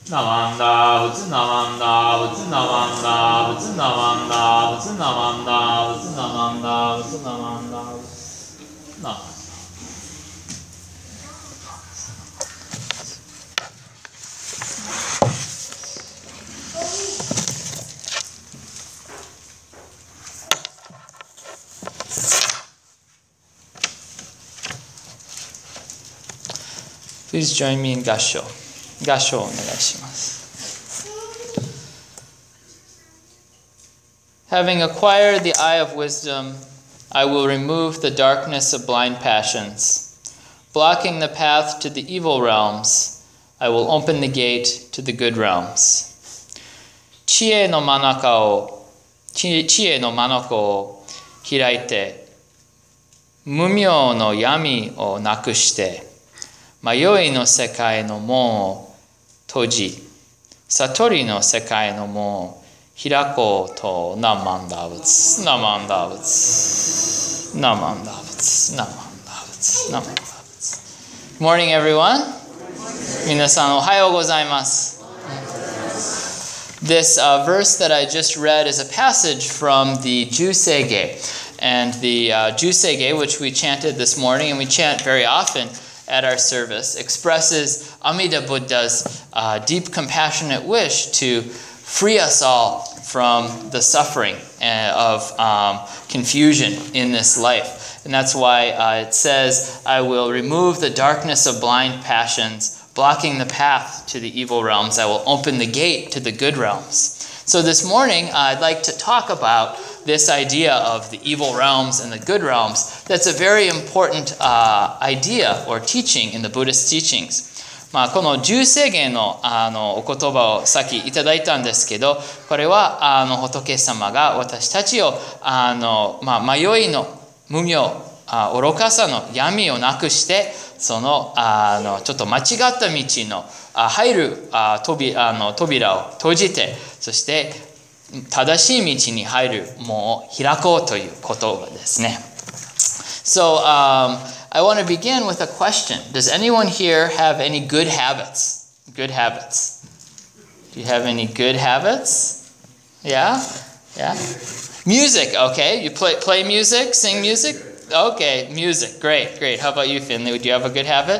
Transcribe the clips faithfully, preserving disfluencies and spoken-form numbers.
ナマンダブツナマンダブツナマンダブツナマンダブツナマンダブツナマンダブツナマンダブツナマンダ。Please join me in 合唱。合唱をお願いします。Having acquired the eye of wisdom, I will remove the darkness of blind passions. Blocking the path to the evil realms, I will open the gate to the good realms. 知恵の眼中を、知恵の眼を開いて、無明の闇をなくして、迷いの世界の門を閉じ、悟りの世界の門を開こうとナマンダブツ、ナマンダブツ、ナマンダブツ、ナマンダブツ、ナマンダブツ。Good morning, everyone. 皆さんおはようございます。This uh, verse that I just read is a passage from the Jusege. And the uh, Jusege, which we chanted this morning, and we chant very often at our service, expresses Amida Buddha's uh, deep compassionate wish to free us all from the suffering of um, confusion in this life. And that's why uh, it says, I will remove the darkness of blind passions, blocking the path to the evil realms. I will open the gate to the good realms. So this morning, uh, I'd like to talk about this idea of the evil realms and the good realms. That's a very important uh, idea or teaching in the Buddhist teachings. まあ、この十世芸のあのお言葉をさっきいただいたんですけど、これはあの仏様が私たちをあの、まあ、迷いの無明、あ愚かさの闇をなくして、そのあのちょっと間違った道のあ入るあ扉あの扉を閉じて、そして正しい道に入る門を開こうということですね。So, um, I want to begin with a question. Does anyone here have any good habits? Good habits. Do you have any good habits? Yeah? Yeah? Music, okay. You play play music, sing music? Okay, music. Great, great. How about you, Finley? Do you have a good habit?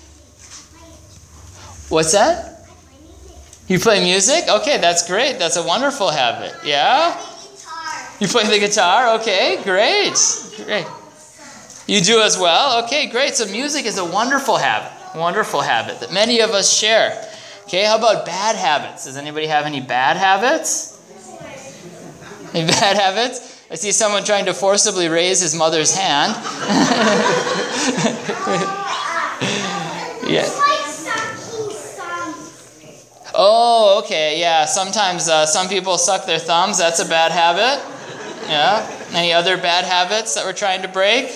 What's that? You play music? Okay, that's great. That's a wonderful habit. Yeah? You play the guitar? Okay, great. Great. You do as well? Okay, great. So music is a wonderful habit. Wonderful habit that many of us share. Okay, how about bad habits? Does anybody have any bad habits? Any bad habits? I see someone trying to forcibly raise his mother's hand. Yeah. Oh, okay, yeah. Sometimes uh, some people suck their thumbs. That's a bad habit. Yeah. Any other bad habits that we're trying to break?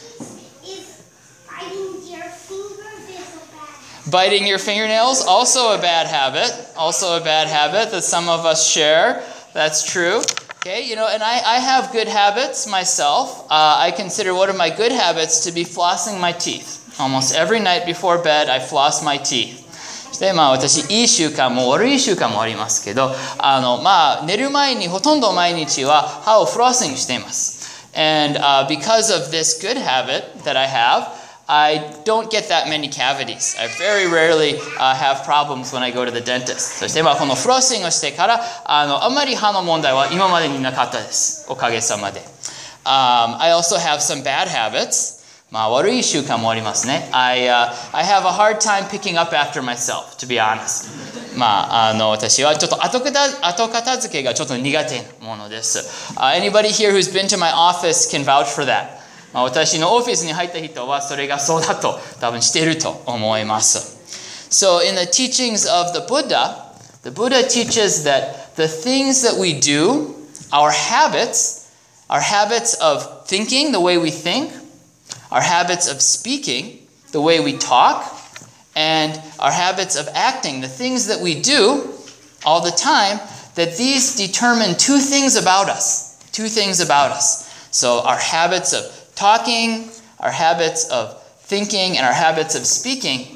Biting your fingernails, also a bad habit. Also a bad habit that some of us share. That's true. Okay, you know, and I, I have good habits myself. Uh, I consider one of my good habits to be flossing my teeth. Almost every night before bed, I floss my teeth. そしてまあ私いい習慣も悪い習慣もありますけど、あのまあ寝る前にほとんど毎日は歯をフロッシングしています。And uh, because of this good habit that I have, I don't get that many cavities. I very rarely uh, have problems when I go to the dentist. そしてまあこのフロッシングをしてからあのあまり歯の問題は今までになかったです。おかげさまで。Um, I also have some bad habits. まあ悪い習慣もありますね。I, uh, I have a hard time picking up after myself, to be honest. まああの私はちょっと後片後片付けがちょっと苦手なものです。Uh, anybody here who's been to my office can vouch for that. まあ、私のオフィスに入った人はそれがそうだと多分していると思います。So in the teachings of the Buddha, the Buddha teaches that the things that we do, our habits, our habits of thinking, the way we think, our habits of speaking, the way we talk, and our habits of acting, the things that we do all the time, that these determine two things about us. Two things about us. So our habits of talking, our habits of thinking, and our habits of speaking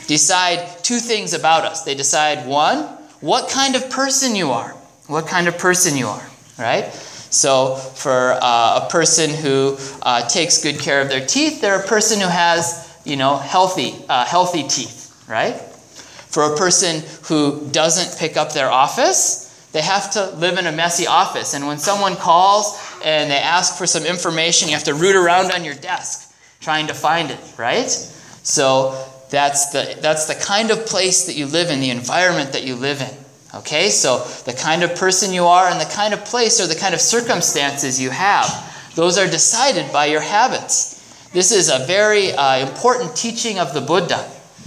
decide two things about us. They decide, one, what kind of person you are. What kind of person you are, right? So for uh, a person who uh, takes good care of their teeth, they're a person who has, you know, healthy, uh, healthy teeth, right? For a person who doesn't pick up their office, they have to live in a messy office. And when someone calls and they ask for some information, you have to root around on your desk trying to find it, right? So that's the that's the kind of place that you live in, the environment that you live in. Okay, so the kind of person you are and the kind of place or the kind of circumstances you have, those are decided by your habits. This is a very uh, important teaching of the Buddha.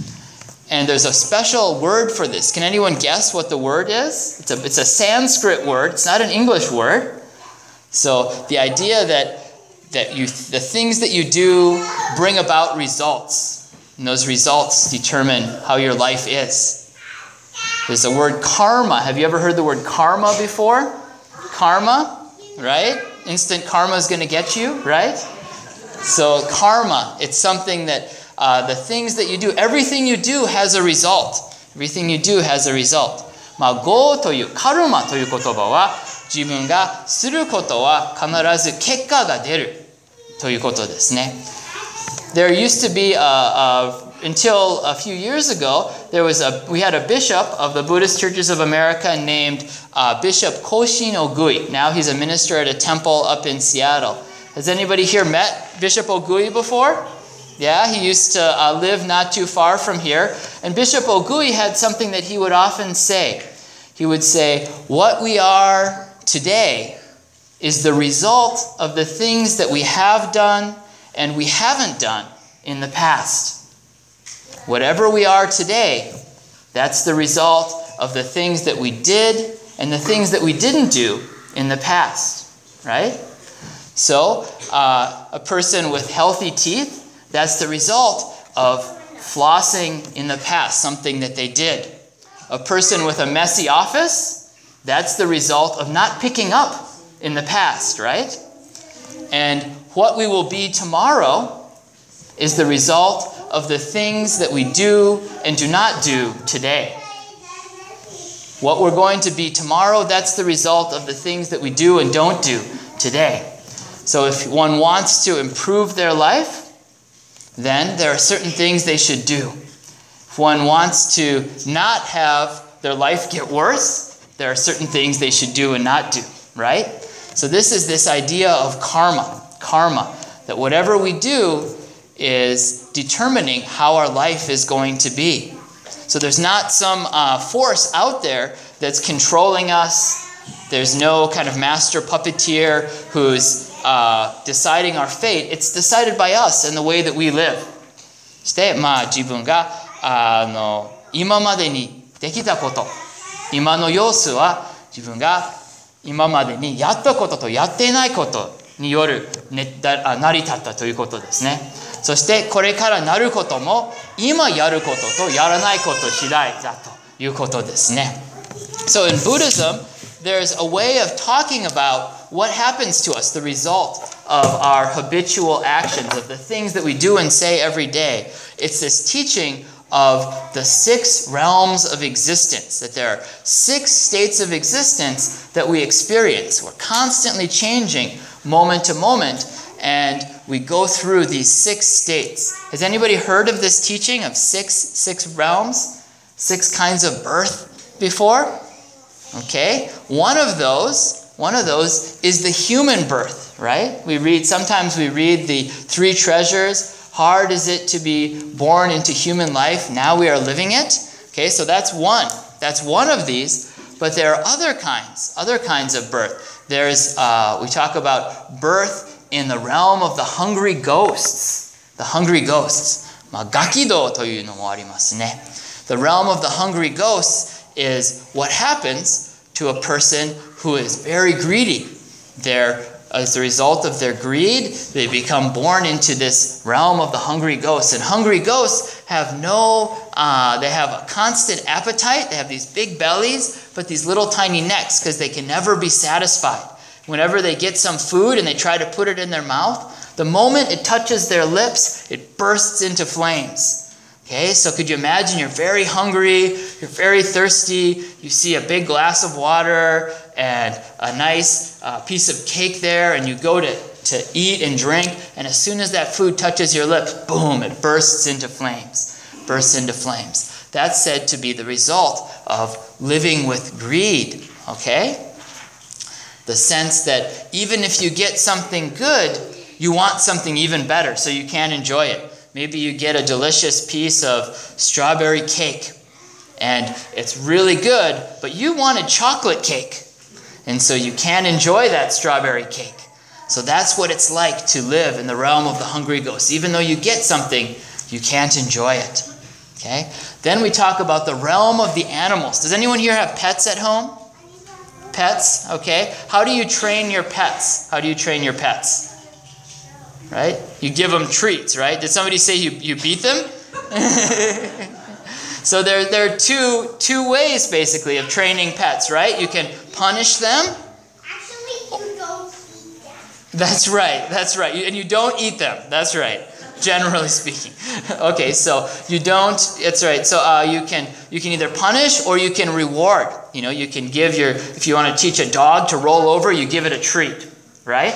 And there's a special word for this. Can anyone guess what the word is? It's a, it's a Sanskrit word. It's not an English word. So the idea that, that you, the things that you do bring about results. And those results determine how your life is. There's the word karma. Have you ever heard the word karma before? Karma, right? Instant karma is going to get you, right? So karma, it's something that uh, the things that you do, everything you do has a result. Everything you do has a result. まあ、業という、カルマという言葉は、自分がすることは必ず結果が出るということですね。There used to be a, a until a few years ago, there was a we had a bishop of the Buddhist Churches of America named uh, Bishop Koshin Ogui. Now he's a minister at a temple up in Seattle. Has anybody here met Bishop Ogui before? Yeah, he used to uh, live not too far from here. And Bishop Ogui had something that he would often say. He would say, what we are today is the result of the things that we have done and we haven't done in the past. Whatever we are today, that's the result of the things that we did and the things that we didn't do in the past, right? So, uh, a person with healthy teeth, that's the result of flossing in the past, something that they did. A person with a messy office, that's the result of not picking up in the past, right? And what we will be tomorrow is the result of the things that we do and do not do today. What we're going to be tomorrow, that's the result of the things that we do and don't do today. So if one wants to improve their life, then there are certain things they should do. If one wants to not have their life get worse, there are certain things they should do and not do, right? So this is this idea of karma, karma, that whatever we do is determining how our life is going to be. So there's not some uh, force out there that's controlling us. There's no kind of master puppeteer who's uh, deciding our fate. It's decided by us and the way that we live. して、まあ自分があの今までにできたこと、今の様子は自分が今までにやったこととやっていないことによる、ね、だ成り立ったということですね。そしてこれからなることも今やることとやらないこと次第だということですね。So in Buddhism, there's a way of talking about what happens to us, the result of our habitual actions, of the things that we do and say every day. It's this teaching of the six realms of existence, that there are six states of existence that we experience. We're constantly changing moment to moment, and we go through these six states. Has anybody heard of this teaching of six six realms, six kinds of birth before? Okay, one of those, one of those is the human birth, right? We read, sometimes we read the three treasures. Hard is it to be born into human life. Now we are living it. Okay, so that's one. That's one of these. But there are other kinds, other kinds of birth. There's, uh, we talk about birth in the realm of the hungry ghosts. The hungry ghosts. まあ、ガキ道というのもありますね。The realm of the hungry ghosts is what happens to a person who is very greedy. They're, as a result of their greed, they become born into this realm of the hungry ghosts. And hungry ghosts have no, uh, they have a constant appetite. They have these big bellies, but these little tiny necks because they can never be satisfied. Whenever they get some food and they try to put it in their mouth, the moment it touches their lips, it bursts into flames. Okay, so could you imagine you're very hungry, you're very thirsty, you see a big glass of water and a nice uh, piece of cake there, and you go to, to eat and drink, and as soon as that food touches your lips, boom, it bursts into flames, bursts into flames. That's said to be the result of living with greed, okay? The sense that even if you get something good, you want something even better so you can't enjoy it. Maybe you get a delicious piece of strawberry cake and it's really good, but you wanted chocolate cake. And so you can't enjoy that strawberry cake. So that's what it's like to live in the realm of the hungry ghost. Even though you get something, you can't enjoy it. Okay? Then we talk about the realm of the animals. Does anyone here have pets at home? Pets, okay? How do you train your pets? How do you train your pets? Right? You give them treats, right? Did somebody say you, you beat them? So there, there are two, two ways, basically, of training pets, right? You can punish them. Actually, you don't eat them. That's right, that's right. And you don't eat them. That's right, generally speaking. Okay, so you don't, that's right. So uh, you can you can either punish or you can reward. You know, you can give your, if you want to teach a dog to roll over, you give it a treat, right?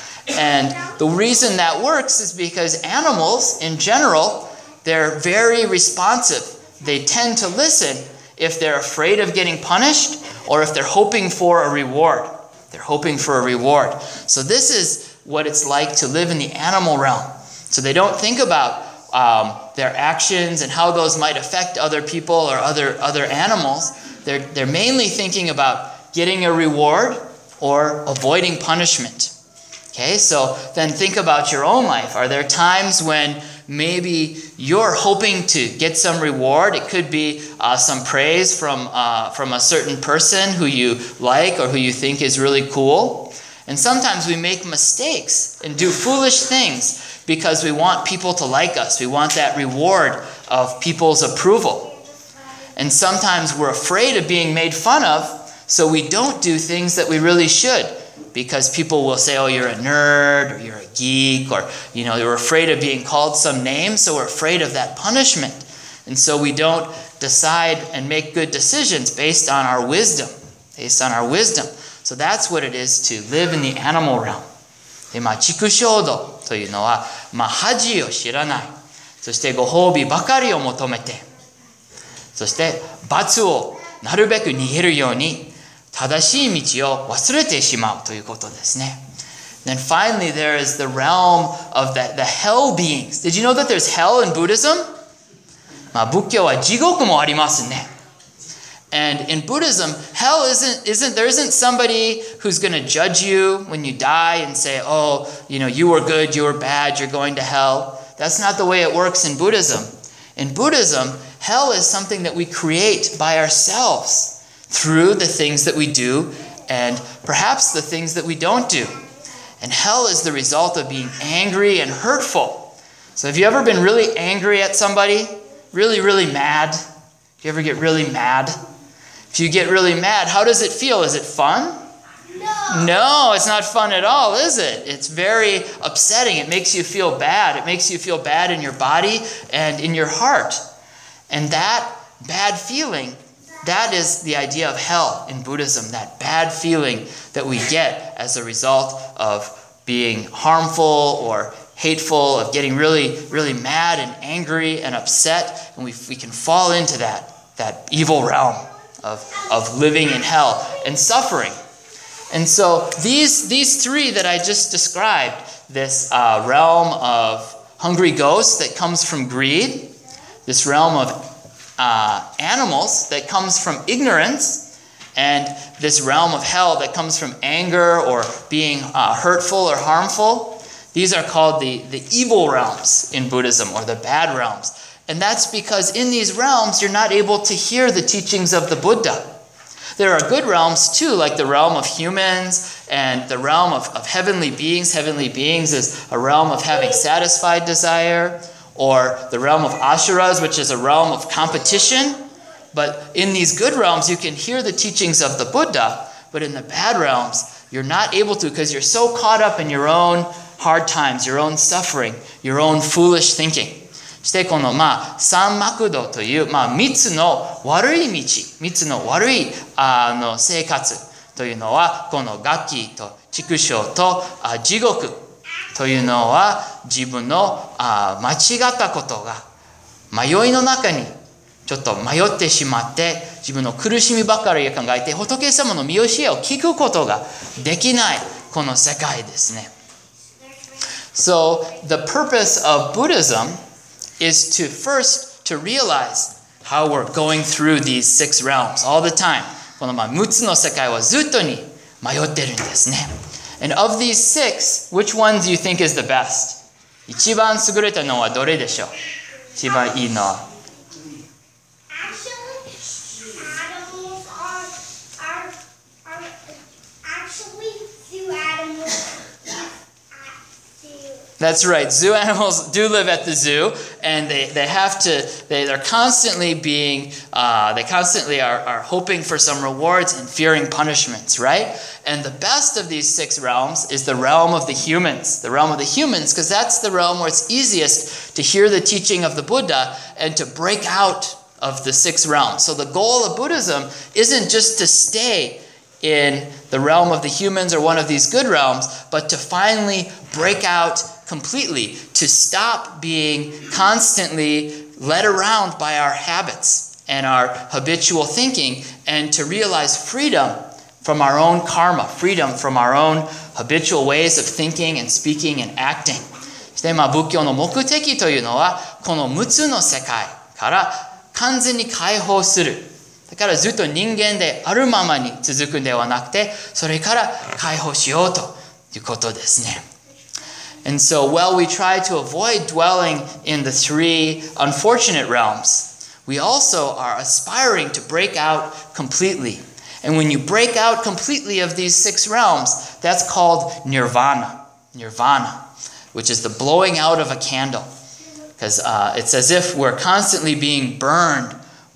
And the reason that works is because animals, in general, they're very responsive. They tend to listen if they're afraid of getting punished or if they're hoping for a reward. They're hoping for a reward. So this is what it's like to live in the animal realm. So they don't think about um, their actions and how those might affect other people or other, other animals. They're, they're mainly thinking about getting a reward or avoiding punishment. Okay, so then think about your own life. Are there times when maybe you're hoping to get some reward? It could be uh, some praise from uh, from a certain person who you like or who you think is really cool. And sometimes we make mistakes and do foolish things because we want people to like us. We want that reward of people's approval. And sometimes we're afraid of being made fun of, so we don't do things that we really should. Because people will say, oh, you're a nerd, or you're a geek, or, you know, you're afraid of being called some name, so we're afraid of that punishment. And so we don't decide and make good decisions based on our wisdom, based on our wisdom. So that's what it is to live in the animal realm. で、まあ、畜生道というのは、まあ、恥を知らない。そしてご褒美ばかりを求めて、そして罰をなるべく逃げるように、正しい道を忘れてしまうということですね。Then finally there is the realm of the, the hell beings. Did you know that there's hell in Buddhism? まあ仏教は地獄もありますね。And in Buddhism, hell isn't, isn't, there isn't somebody who's going to judge you when you die and say, oh, you know, you were good, you were bad, you're going to hell. That's not the way it works in Buddhism. In Buddhism, hell is something that we create by ourselves. Through the things that we do and perhaps the things that we don't do. And hell is the result of being angry and hurtful. So have you ever been really angry at somebody? Really, really mad? Do you ever get really mad? If you get really mad, how does it feel? Is it fun? No. No, it's not fun at all, is it? It's very upsetting. It makes you feel bad. It makes you feel bad in your body and in your heart. And that bad feeling, that is the idea of hell in Buddhism, that bad feeling that we get as a result of being harmful or hateful, of getting really, really mad and angry and upset. And we, we can fall into that, that evil realm of, of living in hell and suffering. And so these, these three that I just described, this uh, realm of hungry ghosts that comes from greed, this realm of Uh, animals that comes from ignorance, and this realm of hell that comes from anger or being uh, hurtful or harmful. These are called the, the evil realms in Buddhism, or the bad realms. And that's because in these realms, you're not able to hear the teachings of the Buddha. There are good realms too, like the realm of humans and the realm of, of heavenly beings. Heavenly beings is a realm of having satisfied desire. Or the realm of Asuras, which is a realm of competition. But in these good realms, you can hear the teachings of the Buddha. But in the bad realms, you're not able to because you're so caught up in your own hard times, your own suffering, your own foolish thinking. してこのまあ三幕道というまあ三つの悪い道、三つの悪いあの生活というのはこの餓鬼と畜生とあ地獄というのは自分のあ間違ったことが迷いの中にちょっと迷ってしまって自分の苦しみばかり考えて仏様の見教えを聞くことができないこの世界ですね。So the purpose of Buddhism is to first to realize how we're going through these six realms all the time. このまあむつの世界はずっとに迷ってるんですね。And of these six, which one do you think is the best? 一番優れたのはどれでしょう？一番いいのは。That's right. Zoo animals do live at the zoo, and they, they have to, they, they're constantly being, uh, they constantly are, are hoping for some rewards and fearing punishments, right? And the best of these six realms is the realm of the humans, the realm of the humans, because that's the realm where it's easiest to hear the teaching of the Buddha and to break out of the six realms. So the goal of Buddhism isn't just to stay in the realm of the humans or one of these good realms, but to finally break out completely, to stop being constantly led around by our habits and our habitual thinking, and to realize freedom from our own karma, freedom from our own habitual ways of thinking and speaking and acting. そしてまあ仏教の目的というのはこのむつの世界から完全に解放する。だからずっと人間であるままに続くんではなくて、それから解放しようということですね。And so while we try to avoid dwelling in the three unfortunate realms, we also are aspiring to break out completely. And when you break out completely of these six realms, that's called nirvana. Nirvana, which is the blowing out of a candle. Because uh, it's as if we're constantly being burned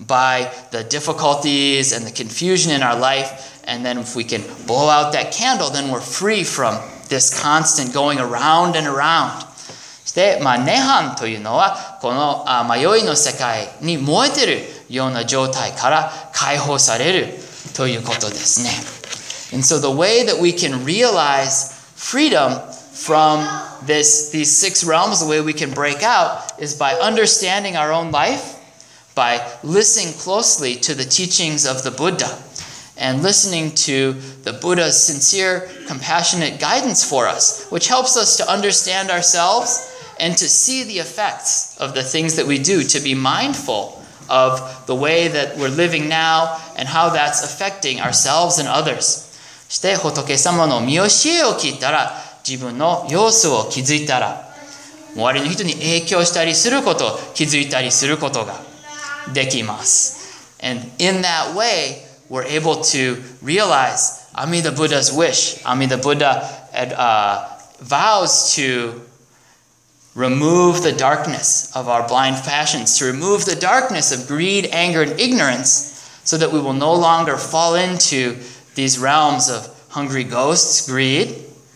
by the difficulties and the confusion in our life. And then if we can blow out that candle, then we're free from this constant going around and around. そして、まあ、涅槃というのはこのあ迷いの世界に燃えているような状態から解放されるということですね。And so the way that we can realize freedom from this, these six realms, the way we can break out is by understanding our own life, by listening closely to the teachings of the Buddha, and listening to the Buddha's sincere, compassionate guidance for us, which helps us to understand ourselves and to see the effects of the things that we do, to be mindful of the way that we're living now and how that's affecting ourselves and others. そして仏様の見教えを聞いたら、自分の様子を気づいたら、周りの人に影響したりすること、気づいたりすることができます。And in that way, we're able to realize Amida Buddha's wish. Amida Buddha uh, vows to remove the darkness of our blind passions, to remove the darkness of greed, anger, and ignorance, so that we will no longer fall into these realms of hungry ghosts, greed,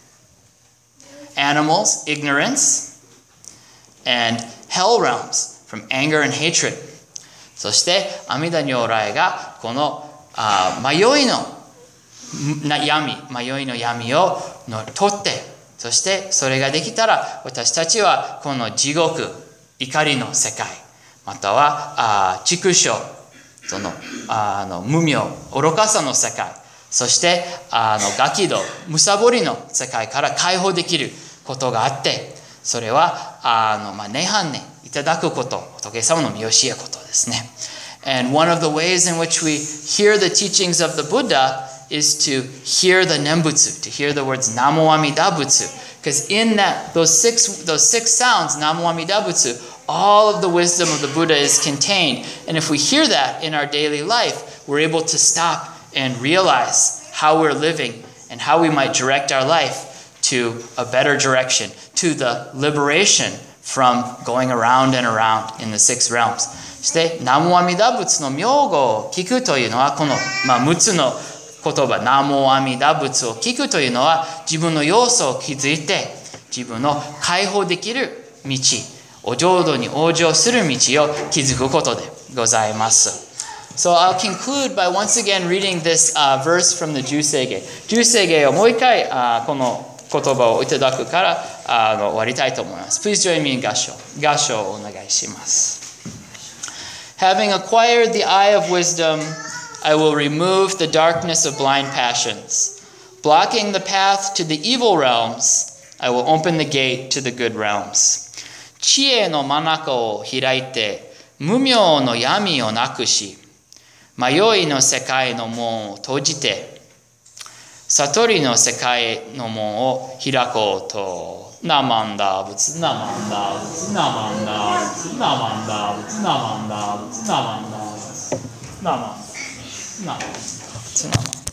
animals, ignorance, and hell realms from anger and hatred. そして阿弥陀如来がこのあ迷いの闇、迷いの闇をの取って、そしてそれができたら私たちはこの地獄、怒りの世界、またはあ畜生、そのあの無明、愚かさの世界、そしてあの餓鬼道、むさぼりの世界から解放できることがあって、それはあの、まあ、涅槃にいただくこと、仏様の見教えことですね。And one of the ways in which we hear the teachings of the Buddha is to hear the Nembutsu, to hear the words Namo Amida Butsu. Because in that, those six, those six sounds, Namo Amida Butsu, all of the wisdom of the Buddha is contained. And if we hear that in our daily life, we're able to stop and realize how we're living and how we might direct our life to a better direction, to the liberation from going around and around in the six realms. そして南無阿弥陀仏の名号を聞くというのはこの、まあ、むつの言葉南無阿弥陀仏を聞くというのは自分の要素を気づいて自分の解放できる道お浄土に往生する道を築くことでございます。So I'll conclude by once again reading this、uh, verse from the 十世芸。十世芸をもう一回、uh, この言葉をいただくから、uh, 終わりたいと思います。Please join me in 合唱。合唱をお願いします。Having acquired the eye of wisdom, I will remove the darkness of blind passions. Blocking the path to the evil realms, I will open the gate to the good realms. 知恵の眼を開いて、無明の闇をなくし、迷いの世界の門を閉じて、悟りの世界の門を開こうと。ナマンダーブツナマンダーブツナマンダーブツナマンダーブツナマンダーブツナマンダーブツナマンダーブツナマンダーブツナマン